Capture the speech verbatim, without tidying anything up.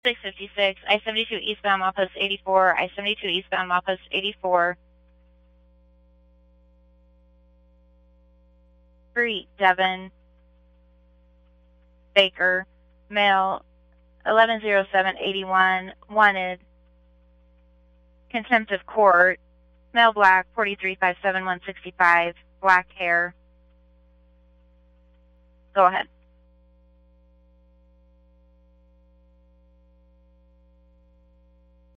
six fifty-six, I seventy-two eastbound, mile post eighty-four, I seventy-two eastbound, mile post eighty-four. Street, Devon, Baker, male, eleven oh seven eighty-one, wanted, contempt of court, male black, forty-three five seven one sixty-five, black hair. Go ahead.